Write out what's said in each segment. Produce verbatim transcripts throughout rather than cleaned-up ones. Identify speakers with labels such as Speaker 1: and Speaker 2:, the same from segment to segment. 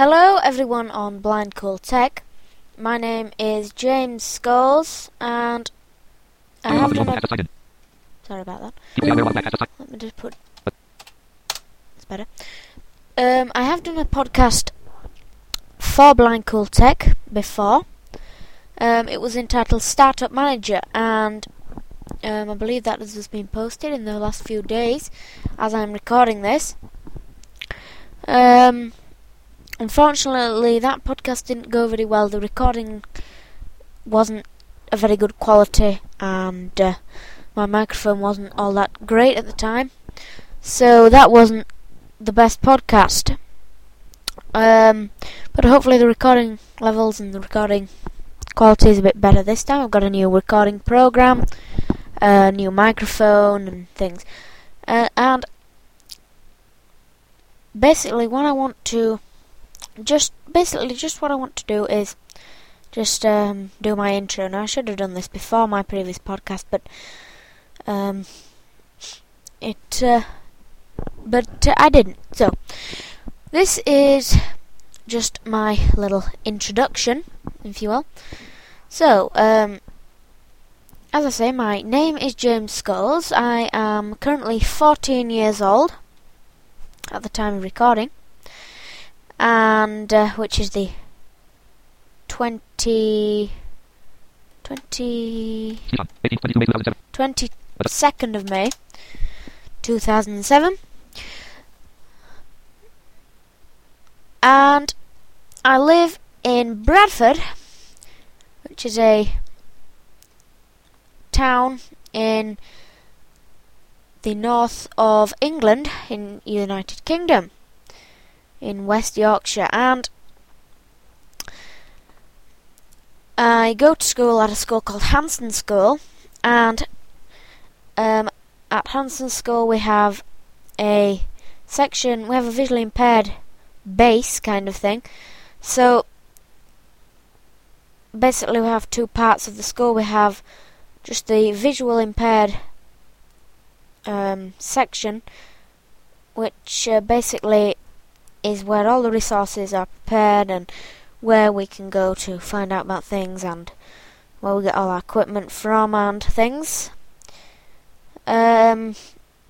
Speaker 1: Hello everyone on Blind Cool Tech. My name is James Scholes and I have done a... Sorry about that. Let me just put... It's better. Um, I have done a podcast for Blind Cool Tech before. Um, it was entitled Startup Manager, and um, I believe that has just been posted in the last few days as I'm recording this. Um... Unfortunately, that podcast didn't go very well. The recording wasn't a very good quality, and uh, my microphone wasn't all that great at the time, so that wasn't the best podcast. Um, but hopefully the recording levels and the recording quality is a bit better this time. I've got a new recording program, a new microphone and things. Uh, and basically what I want to Just basically, just what I want to do is just um, do my intro. Now, I should have done this before my previous podcast, but um, it, uh, but uh, I didn't. So, this is just my little introduction, if you will. So, um, as I say, my name is James Scholes. I am currently fourteen years old at the time of recording. And uh, which is the twenty, twenty, twenty-second of May, two thousand seven. And I live in Bradford, which is a town in the north of England in the United Kingdom, in West Yorkshire, and I go to school at a school called Hanson School, and um, at Hanson School we have a section, we have a visually impaired base kind of thing. So basically we have two parts of the school. We have just the visual impaired um, section, which uh, basically is where all the resources are prepared and where we can go to find out about things and where we get all our equipment from and things. Um,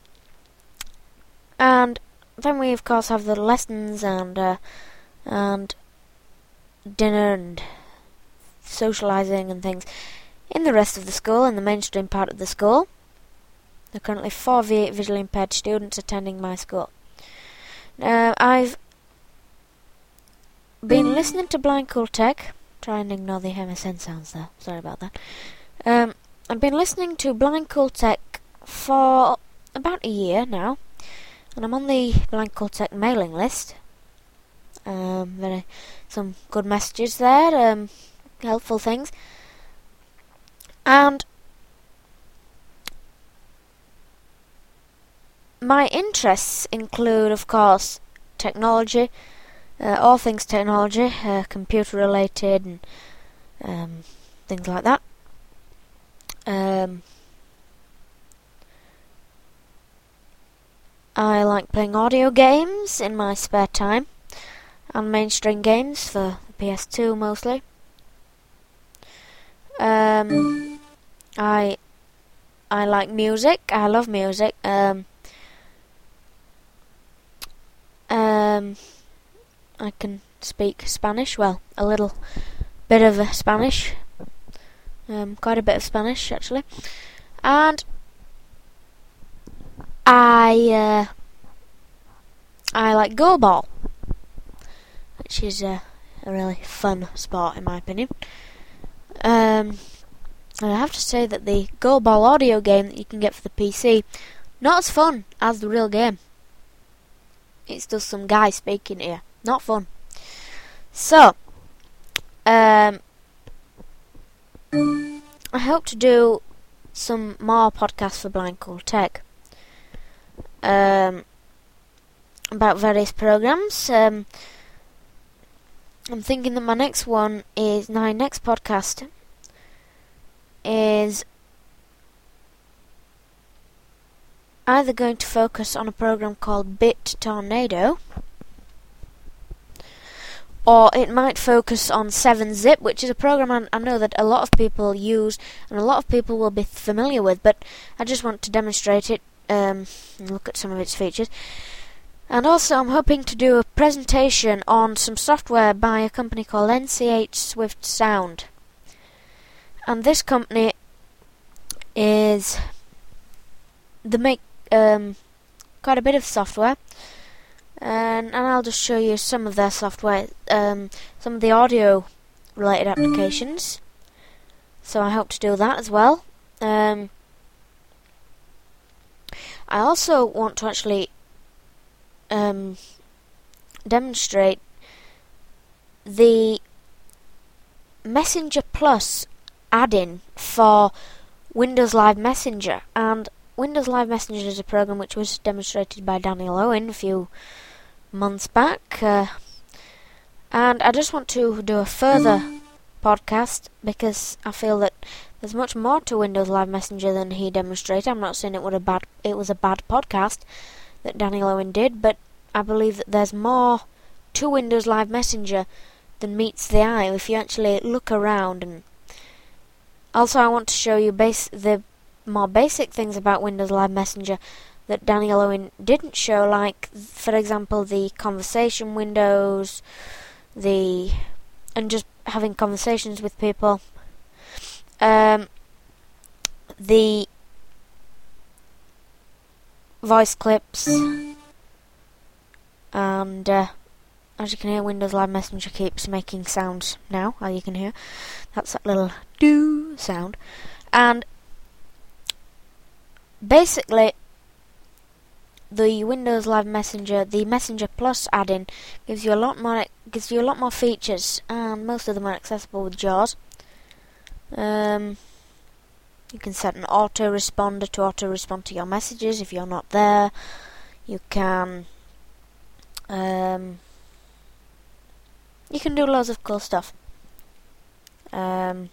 Speaker 1: and then we of course have the lessons and uh, and dinner and socialising and things in the rest of the school, in the mainstream part of the school. There are currently four vi- visually impaired students attending my school. Uh, I've been listening to Blind Cool Tech. Try and ignore the M S N sounds there. Sorry about that. Um, I've been listening to Blind Cool Tech for about a year now, and I'm on the Blind Cool Tech mailing list. Um, very some good messages there, um, helpful things, and my interests include, of course, technology, uh, all things technology, uh, computer related and um, things like that. Um, I like playing audio games in my spare time, and mainstream games for the P S two mostly. Um, I I like music. I love music. Um, Um, I can speak Spanish, well, a little bit of uh, Spanish, um, quite a bit of Spanish actually, and I uh, I like goalball, which is uh, a really fun sport in my opinion. Um, and I have to say that the goalball audio game that you can get for the P C, not as fun as the real game. It's just some guy speaking here. Not fun. So, um, I hope to do some more podcasts for Blind Cool Tech um, about various programs. Um, I'm thinking that my next one is, my next podcast is either going to focus on a program called BitTornado, or it might focus on seven zip, which is a program I, I know that a lot of people use and a lot of people will be familiar with, but I just want to demonstrate it um, and look at some of its features. And also I'm hoping to do a presentation on some software by a company called N C H Swift Sound. And this company is they make um, quite a bit of software, and, and I'll just show you some of their software, um, some of the audio related applications. So I hope to do that as well. Um, I also want to actually um, demonstrate the Messenger Plus add-in for Windows Live Messenger. And Windows Live Messenger is a program which was demonstrated by Daniel Owen a few months back, uh, and I just want to do a further podcast because I feel that there's much more to Windows Live Messenger than he demonstrated. I'm not saying it was a bad it was a bad podcast that Daniel Owen did, but I believe that there's more to Windows Live Messenger than meets the eye if you actually look around. And also I want to show you base the more basic things about Windows Live Messenger that Daniel Owen didn't show, like, for example, the conversation windows, the and just having conversations with people, um, the voice clips, and uh, as you can hear, Windows Live Messenger keeps making sounds now, as you can hear. That's that little doo sound. And basically, the Windows Live Messenger, the Messenger Plus add-in, gives you a lot more gives you a lot more features, and most of them are accessible with JAWS. Um, you can set an auto-responder to auto-respond to your messages if you're not there. You can um, you can do loads of cool stuff. Um,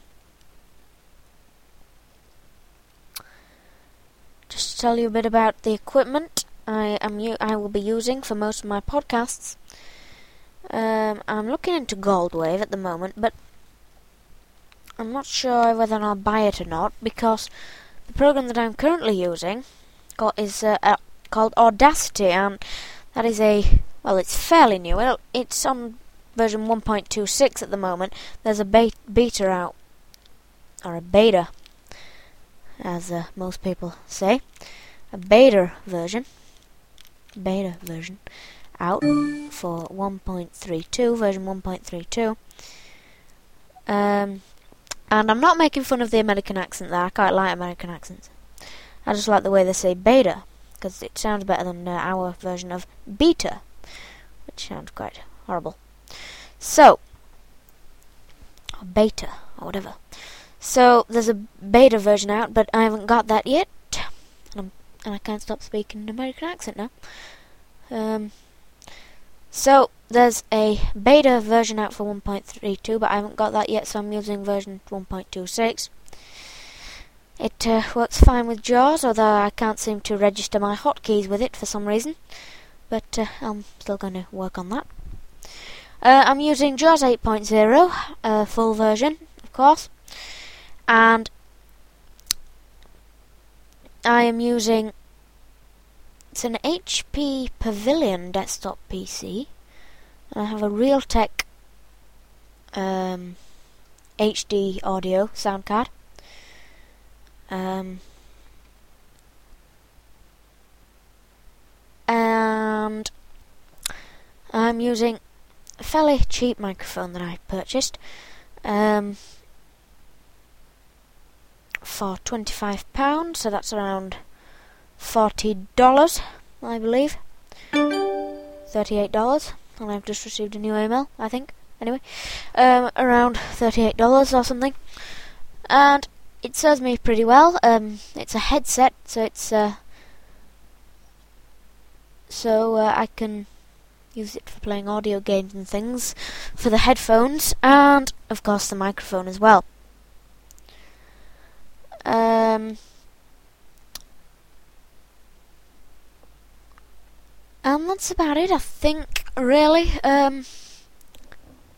Speaker 1: just to tell you a bit about the equipment I am u I will be using for most of my podcasts. Um, I'm looking into Goldwave at the moment, but I'm not sure whether I'll buy it or not, because the program that I'm currently using got, is uh, uh, called Audacity, and that is a well, it's fairly new. Well, it's on version one point two six at the moment. There's a be beta out, or a beta, as uh, most people say, a beta version. beta version out for one point three two, version one point three two. Um, and I'm not making fun of the American accent there. I quite like American accents. I just like the way they say beta, because it sounds better than uh, our version of beta, which sounds quite horrible. So, or beta, or whatever. So, there's a beta version out, but I haven't got that yet. And I'm And I can't stop speaking an American accent now. Um, so, there's a beta version out for one point three two, but I haven't got that yet, so I'm using version one point two six. It uh, works fine with JAWS, although I can't seem to register my hotkeys with it for some reason. But uh, I'm still going to work on that. Uh, I'm using JAWS eight point oh, uh, full version, of course. And I am using, it's an H P Pavilion desktop P C. I have a Realtek um, H D audio sound card. Um, and I'm using a fairly cheap microphone that I purchased um, for twenty-five pounds, so that's around forty dollars, I believe. thirty-eight dollars, and I've just received a new email, I think. Anyway, um, around thirty-eight dollars or something. And it serves me pretty well. Um, it's a headset, so it's uh, so uh, I can use it for playing audio games and things, for the headphones, and of course the microphone as well. Um, and that's about it, I think, really. Um,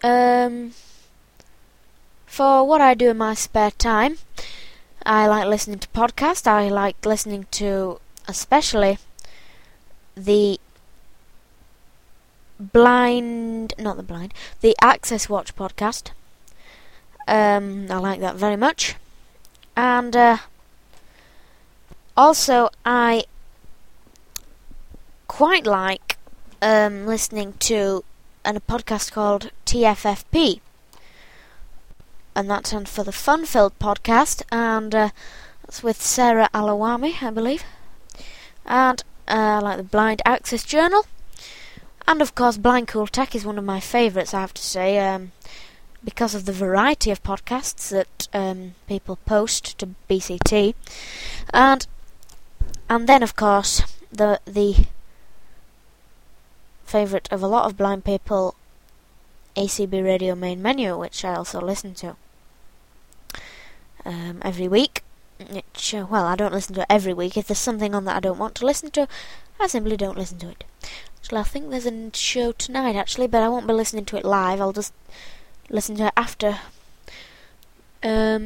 Speaker 1: um, for what I do in my spare time, I like listening to podcasts. I like listening to, especially, the blind, not the blind, the Access Watch podcast. Um, I like that very much. And uh, also, I quite like um, listening to a podcast called T F F P, and that stands for the Fun Filled Podcast, and uh, that's with Sarah Alawami, I believe. And uh, I like the Blind Access Journal, and of course Blind Cool Tech is one of my favourites, I have to say, um, because of the variety of podcasts that um, people post to B C T, and and then of course the the favourite of a lot of blind people, A C B Radio Main Menu, which I also listen to um, every week. Which, uh, well, I don't listen to it every week. If there's something on that I don't want to listen to, I simply don't listen to it. Actually, I think there's a show tonight, actually, but I won't be listening to it live. I'll just listen to it after. Um,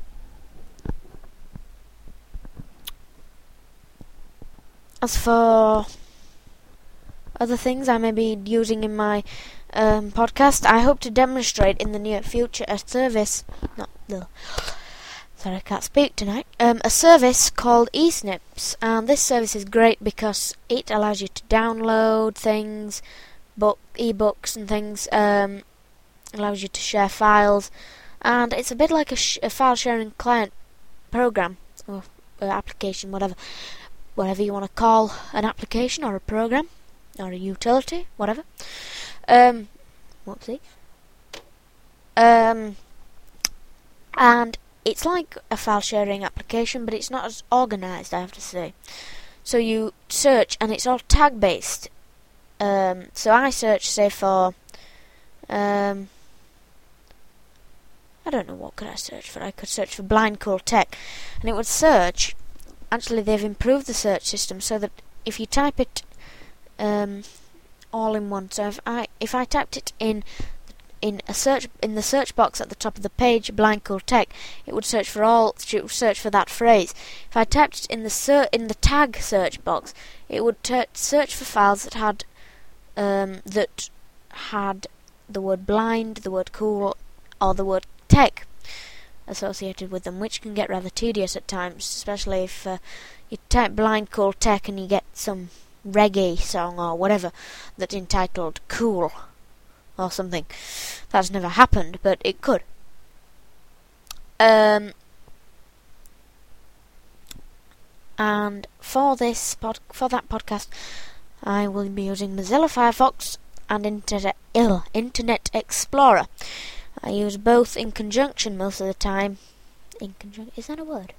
Speaker 1: as for other things I may be using in my um, podcast, I hope to demonstrate in the near future a service, not the, sorry I can't speak tonight, um, a service called eSnips, and this service is great because it allows you to download things, book, e-books and things, um, allows you to share files, and it's a bit like a, sh- a file sharing client program, or uh, application, whatever, whatever you want to call an application or a program, or a utility, whatever. Um, whoopsie. Um, and it's like a file sharing application, but it's not as organised, I have to say. So you search, and it's all tag based. Um, so I search, say, for, um, I don't know what could I search for. I could search for Blind Cool Tech, and it would search. Actually, they've improved the search system so that if you type it Um, all in one. So if I if I typed it in in a search in the search box at the top of the page, Blind Cool Tech, it would search for all it would search for that phrase. If I typed it in the ser- in the tag search box, it would ter- search for files that had um, that had the word blind, the word cool, or the word tech associated with them, which can get rather tedious at times, especially if uh, you type Blind Cool Tech and you get some reggae song or whatever that's entitled Cool or something. That's never happened, but it could. Um, and for this pod, for that podcast, I will be using Mozilla Firefox and Internet, Ill, Internet Explorer. I use both in conjunction most of the time. In conjunction, is that a word?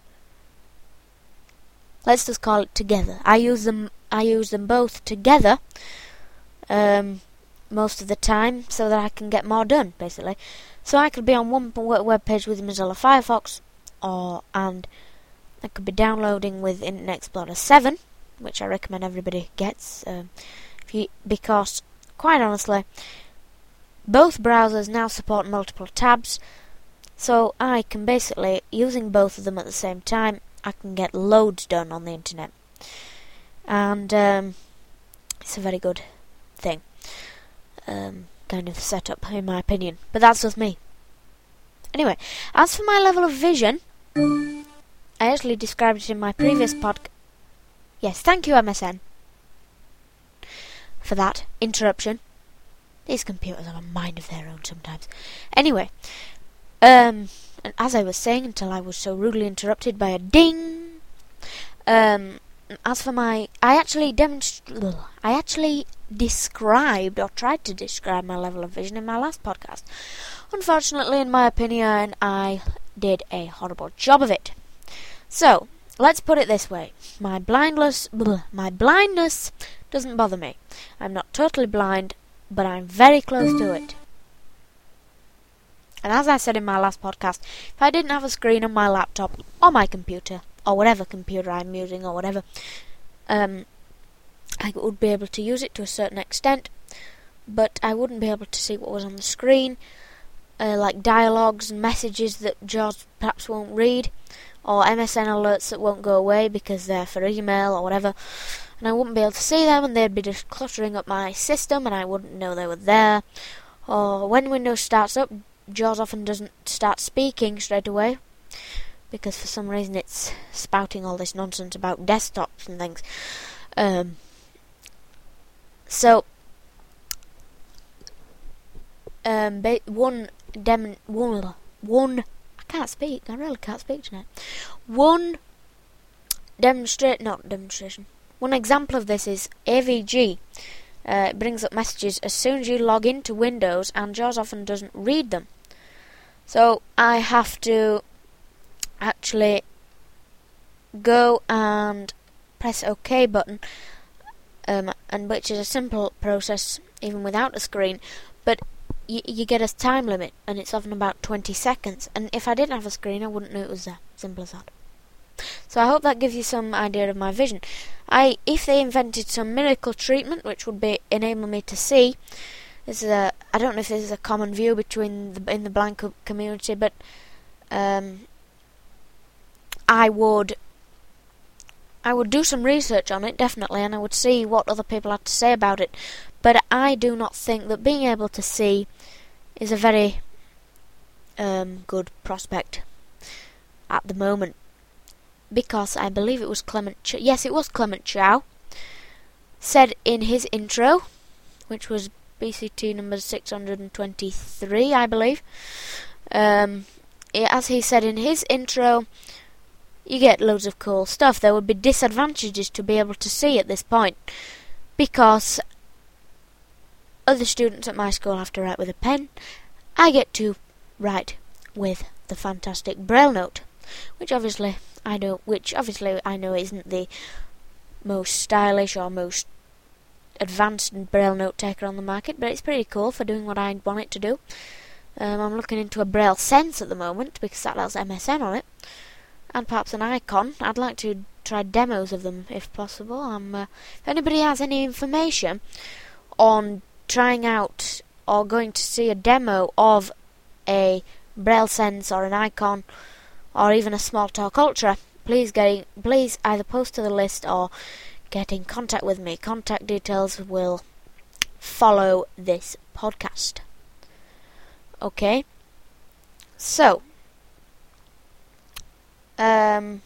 Speaker 1: Let's just call it together. I use them. I use them both together um, most of the time, so that I can get more done, basically. So I could be on one web page with Mozilla Firefox, or and I could be downloading with Internet Explorer seven, which I recommend everybody gets, um, if you, because quite honestly, both browsers now support multiple tabs, so I can basically, using both of them at the same time, I can get loads done on the internet. And um, it's a very good thing. Um, kind of setup, in my opinion. But that's just me. Anyway, as for my level of vision, I actually described it in my previous podcast. Yes, thank you, M S N, for that interruption. These computers have a mind of their own sometimes. Anyway, um, and as I was saying, until I was so rudely interrupted by a ding, um, as for my, I actually demonstrated, I actually described, or tried to describe my level of vision in my last podcast. Unfortunately, in my opinion, I did a horrible job of it. So, let's put it this way. My blindness, my blindness doesn't bother me. I'm not totally blind, but I'm very close to it. And as I said in my last podcast, if I didn't have a screen on my laptop or my computer, or whatever computer I'm using or whatever, um, I would be able to use it to a certain extent, but I wouldn't be able to see what was on the screen, uh, like dialogues and messages that JAWS perhaps won't read, or M S N alerts that won't go away because they're for email or whatever, and I wouldn't be able to see them, and they'd be just cluttering up my system, and I wouldn't know they were there. Or when Windows starts up, JAWS often doesn't start speaking straight away, because for some reason it's spouting all this nonsense about desktops and things. Um, so, um, ba- one dem one one I can't speak. I really can't speak tonight. One demonstrate not demonstration. One example of this is A V G. Uh, it brings up messages as soon as you log into Windows, and JAWS often doesn't read them. So I have to actually go and press OK button, um, and which is a simple process even without a screen, but y- you get a time limit, and it's often about twenty seconds, and if I didn't have a screen I wouldn't know it was there. Simple as that. So I hope that gives you some idea of my vision. I, if they invented some miracle treatment which would be enable me to see, this is a, I don't know if this is a common view between the, in the blind co- community, but um, I would I would do some research on it, definitely, and I would see what other people had to say about it. But I do not think that being able to see is a very um, good prospect at the moment, because I believe it was Clement Ch- yes, it was Clement Chow said in his intro, which was B C T number six hundred twenty-three, I believe. Um, as he said in his intro, you get loads of cool stuff. There would be disadvantages to be able to see at this point, because other students at my school have to write with a pen. I get to write with the fantastic Braille note, which obviously I know, which obviously I know isn't the most stylish or most advanced Braille note taker on the market, but it's pretty cool for doing what I want it to do. Um, I'm looking into a Braille Sense at the moment, because that has M S N on it, and perhaps an icon. I'd like to try demos of them if possible. Um, uh, if anybody has any information on trying out or going to see a demo of a Braille Sense or an icon, or even a Smalltalk Ultra, please get please either post to the list or get in contact with me. Contact details will follow this podcast. Okay, so um,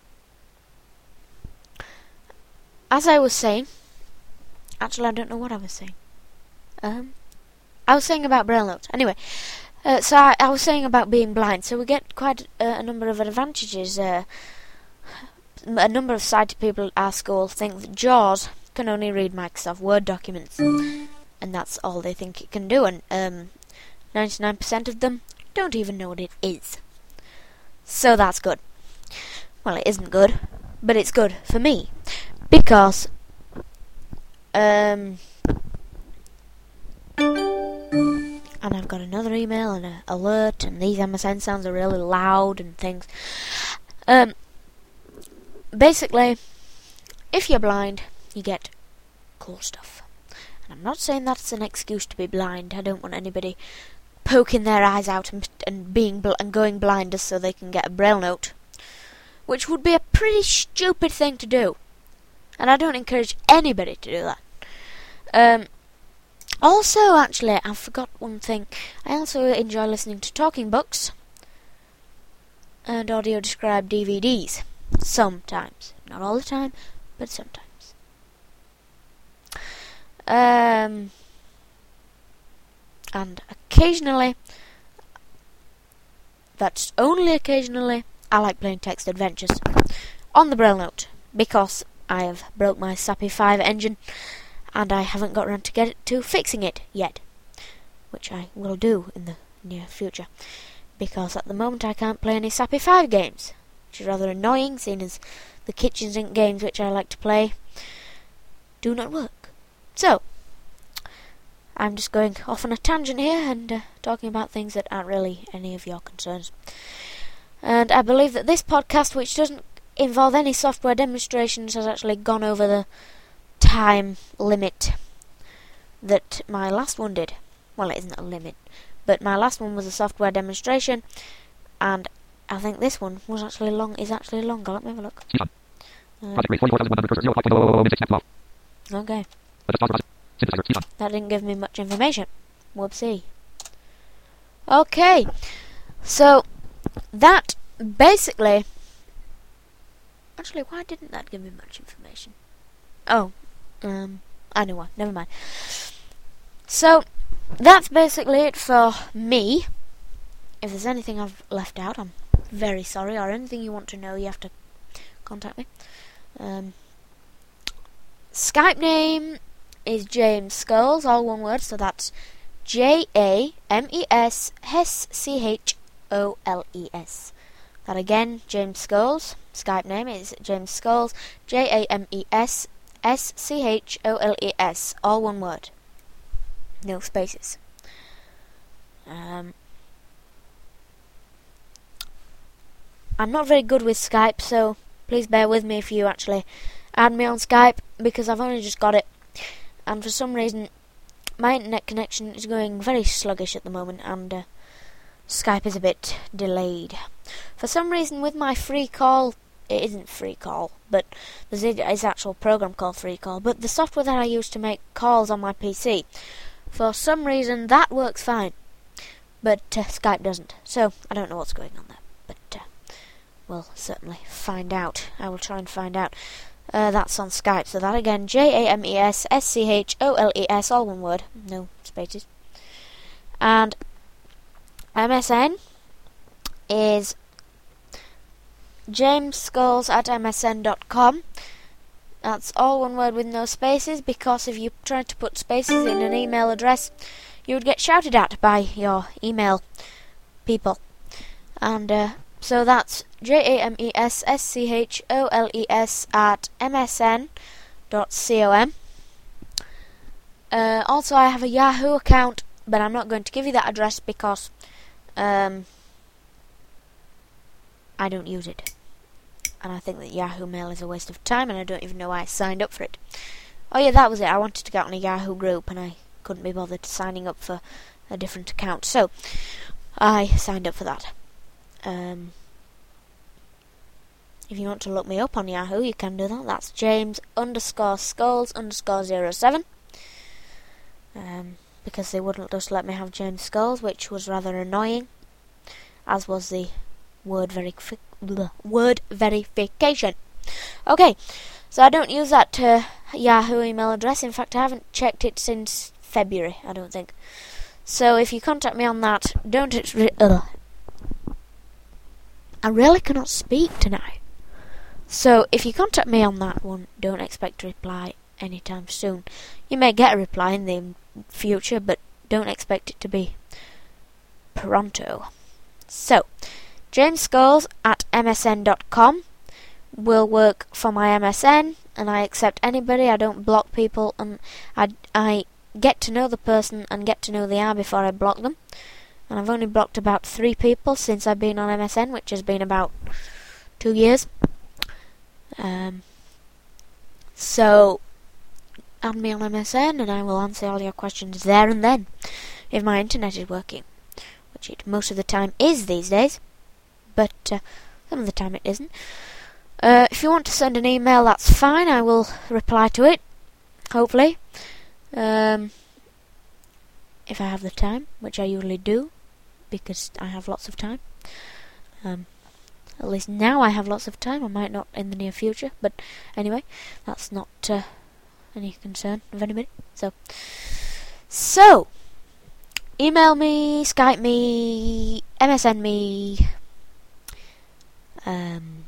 Speaker 1: as I was saying, actually I don't know what I was saying. Um, I was saying about Braille notes. Anyway, uh, so I, I was saying about being blind. So we get quite uh, a number of advantages. Uh, a number of sighted people at our school think that JAWS can only read Microsoft Word documents, and that's all they think it can do. And um, ninety-nine percent of them don't even know what it is. So that's good. Well, it isn't good, but it's good for me, because um. And I've got another email and an alert, and these M S N sounds are really loud and things. Um, basically, if you're blind, you get cool stuff. And I'm not saying that's an excuse to be blind. I don't want anybody poking their eyes out and, and being bl- and going blind just so they can get a Braille note, which would be a pretty stupid thing to do. And I don't encourage anybody to do that. Um. Also, actually, I forgot one thing. I also enjoy listening to talking books and audio-described D V Ds. Sometimes. Not all the time, but sometimes. Um, and occasionally, that's only occasionally, I like playing text adventures on the Braille note, because I have broke my Sappy five engine, and I haven't got around to get it to fixing it yet, which I will do in the near future, because at the moment I can't play any Sappy five games, which is rather annoying, seeing as the kitchen sink games which I like to play do not work. So, I'm just going off on a tangent here and uh, talking about things that aren't really any of your concerns. And I believe that this podcast, which doesn't involve any software demonstrations, has actually gone over the time limit that my last one did. Well, it isn't a limit, but my last one was a software demonstration, and I think this one was actually long. Is actually longer. Let me have a look. Uh, okay. That didn't give me much information. Whoopsie. Okay, so that basically. Actually, why didn't that give me much information? Oh, um, I know why. Never mind. So that's basically it for me. If there's anything I've left out, I'm very sorry. Or anything you want to know, you have to contact me. Um, Skype name is James Scholes, all one word, so that's J A M E S S C H O L E S. That again, James Scholes. Skype name is James Scholes, J A M E S S C H O L E S, all one word. No spaces. Um, I'm not very good with Skype, so please bear with me if you actually add me on Skype, because I've only just got it, and for some reason my internet connection is going very sluggish at the moment, and uh, Skype is a bit delayed. For some reason with my free call, it isn't free call, but there's an actual program called free call, but the software that I use to make calls on my P C, for some reason that works fine, but uh, Skype doesn't, so I don't know what's going on there, but uh, we'll certainly find out. I will try and find out. Uh, that's on Skype, so that again, J A M E S S C H O L E S, all one word, no spaces. And M S N is jamesscholes at m s n dot com. That's all one word with no spaces, because if you tried to put spaces in an email address, you would get shouted at by your email people. And uh, so that's J A M E S S C H O L E S at m s n dot com. Uh, also, I have a Yahoo account, but I'm not going to give you that address because um, I don't use it. And I think that Yahoo Mail is a waste of time, and I don't even know why I signed up for it. Oh yeah, that was it. I wanted to get on a Yahoo group, and I couldn't be bothered signing up for a different account, so I signed up for that. Um, if you want to look me up on Yahoo, you can do that. That's James underscore Scholes underscore zero seven. Um, because they wouldn't just let me have James Scholes, which was rather annoying, as was the word verifi- bleh, word verification. Okay, so I don't use that uh, Yahoo email address. In fact, I haven't checked it since February, I don't think. So if you contact me on that, don't... It's re- ugh. I really cannot speak tonight. So if you contact me on that one, don't expect to reply anytime soon. You may get a reply in the future, but don't expect it to be pronto. So, James Scholes at m s n dot com will work for my M S N, and I accept anybody. I don't block people, and I, I get to know the person and get to know they are before I block them. And I've only blocked about three people since I've been on M S N, which has been about two years. Um, so, add me on M S N and I will answer all your questions there and then, if my internet is working, which it most of the time is these days, but uh, some of the time it isn't. Uh, if you want to send an email, that's fine, I will reply to it, hopefully, um, if I have the time, which I usually do, because I have lots of time. Um, at least now I have lots of time. I might not in the near future, but anyway, that's not uh, any concern of anybody. So, so email me, Skype me, M S N me, um,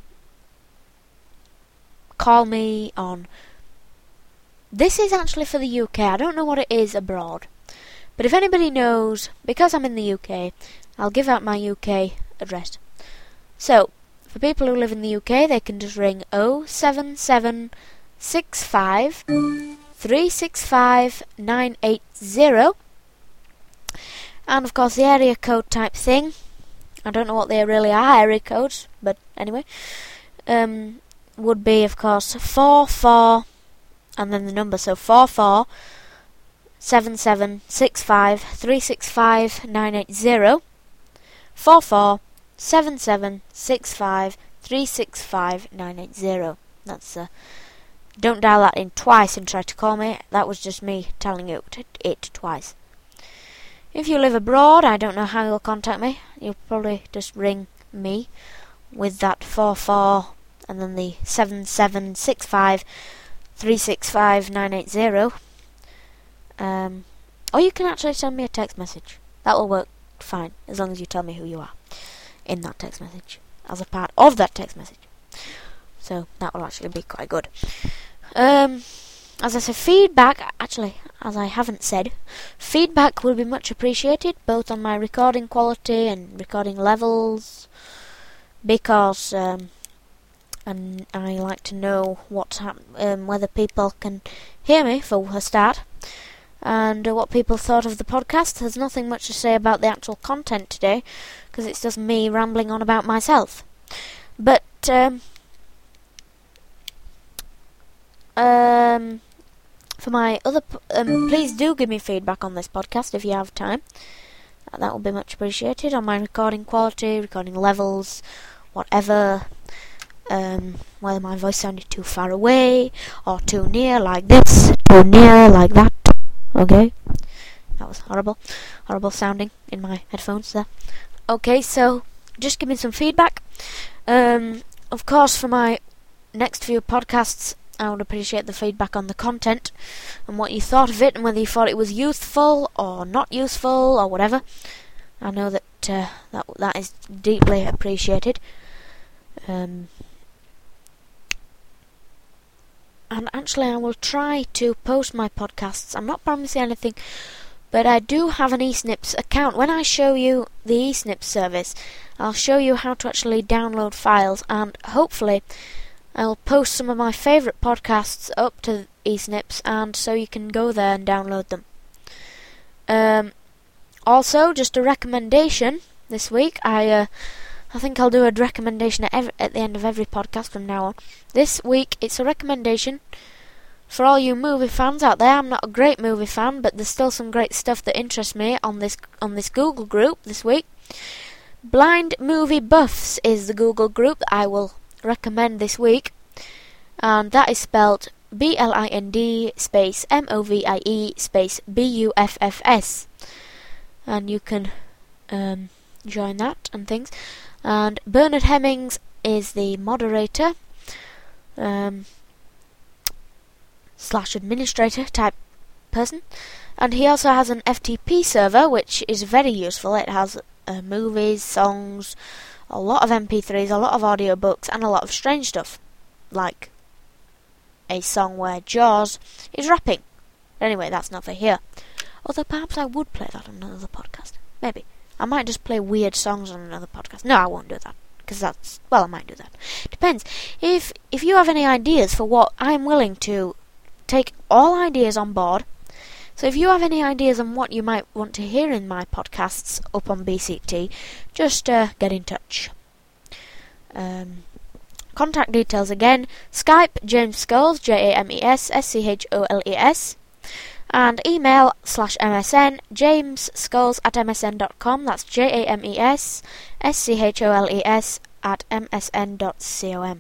Speaker 1: call me on. This is actually for the U K. I don't know what it is abroad. But if anybody knows, because I'm in the U K, I'll give out my U K address. So, for people who live in the U K, they can just ring oh seven seven six five three six five nine eight zero. And of course the area code type thing, I don't know what they really are, area codes, but anyway, um, would be of course four four, and then the number, so four four seven seven six five three six five nine eight zero. four four seven seven six five three six five nine eight zero. That's uh, don't dial that in twice and try to call me. That was just me telling you it twice. If you live abroad, I don't know how you'll contact me. You'll probably just ring me with that four four and then the seven seven six five three six five nine eight zero. Um, or you can actually send me a text message. That will work fine, as long as you tell me who you are in that text message, as a part of that text message. So that will actually be quite good. Um, as I said, feedback, actually, as I haven't said, feedback will be much appreciated, both on my recording quality and recording levels, because um, and I like to know what's hap- um, whether people can hear me, for a start, and uh, what people thought of the podcast. There's nothing much to say about the actual content today, because it's just me rambling on about myself. But, um, um, for my other, p- um, please do give me feedback on this podcast if you have time. Uh, that will be much appreciated, on my recording quality, recording levels, whatever. Um, whether my voice sounded too far away, or too near like this, too near like that. Okay, that was horrible, horrible sounding in my headphones there. Okay, so just give me some feedback. Um, of course, for my next few podcasts, I would appreciate the feedback on the content and what you thought of it, and whether you thought it was useful or not useful or whatever. I know that uh, that that is deeply appreciated. Um, and actually, I will try to post my podcasts. I'm not promising anything, but I do have an eSnips account. When I show you the eSnips service, I'll show you how to actually download files, and hopefully I'll post some of my favourite podcasts up to eSnips, and so you can go there and download them. Um, also, just a recommendation this week. I uh, I think I'll do a recommendation at, every, at the end of every podcast from now on. This week, it's a recommendation for all you movie fans out there. I'm not a great movie fan, but there's still some great stuff that interests me on this on this Google group this week. Blind Movie Buffs is the Google group that I will recommend this week, and that is spelled B L I N D space M O V I E space B U F F S, and you can um, join that and things. And Bernard Hemmings is the moderator um, slash administrator type person, and he also has an F T P server, which is very useful. It has uh, movies, songs, a lot of M P threes, a lot of audiobooks, and a lot of strange stuff, like a song where Jaws is rapping. Anyway, that's not for here. Although perhaps I would play that on another podcast. Maybe. I might just play weird songs on another podcast. No, I won't do that, because that's, well, I might do that. Depends. If if you have any ideas for what, I'm willing to take all ideas on board. So if you have any ideas on what you might want to hear in my podcasts up on B C T, just uh, get in touch. Um, contact details again: Skype James Scholes, J A M E S S C H O L E S, and email slash M S N jamesscholes at msn dot com. That's J A M E S S C H O L E S at msn dot com.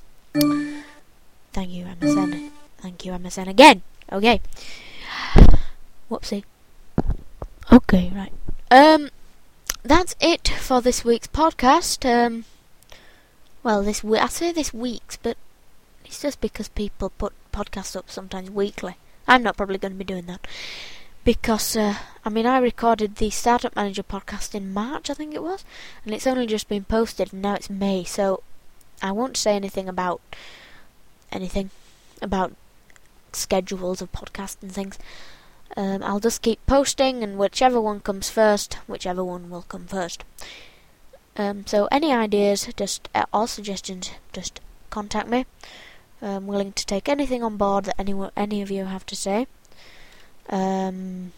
Speaker 1: Thank you, M S N. Thank you, M S N again. Okay. Whoopsie. Okay, right. Um, that's it for this week's podcast. Um, well, this we- I say this week's, but it's just because people put podcasts up sometimes weekly. I'm not probably going to be doing that, because, uh, I mean, I recorded the Startup Manager podcast in March, I think it was, and it's only just been posted, and now it's May, so I won't say anything about anything, about schedules of podcasts and things. Um, I'll just keep posting, and whichever one comes first, whichever one will come first. Um, so any ideas, just uh, or suggestions, just contact me. I'm willing to take anything on board that any any of you have to say. Um,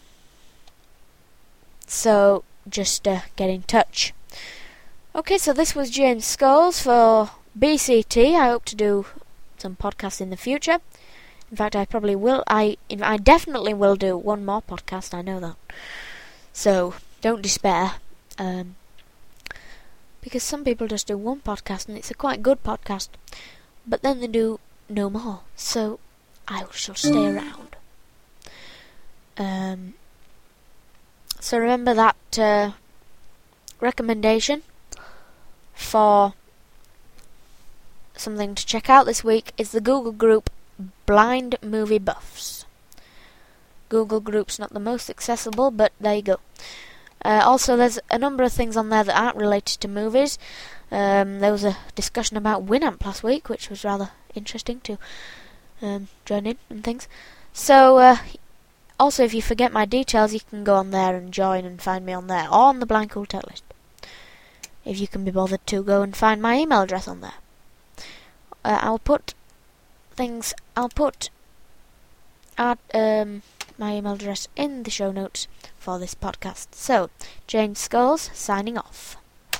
Speaker 1: so just uh, get in touch. Okay, so this was James Scholes for B C T. I hope to do some podcasts in the future. In fact, I probably will. I I definitely will do one more podcast. I know that. So don't despair, um, because some people just do one podcast and it's a quite good podcast, but then they do no more. So I shall stay around. Um, so remember that uh, recommendation for something to check out this week is the Google group Blind Movie Buffs. Google group's not the most accessible, but there you go. Uh, also, there's a number of things on there that aren't related to movies. Um, there was a discussion about Winamp last week, which was rather interesting to um, join in and things. So, uh, also, if you forget my details, you can go on there and join and find me on there, or on the Blind Cool Tech list. If you can be bothered to go and find my email address on there. Uh, I'll put things, I'll put our, um, my email address in the show notes for this podcast. So, James Scholes, signing off.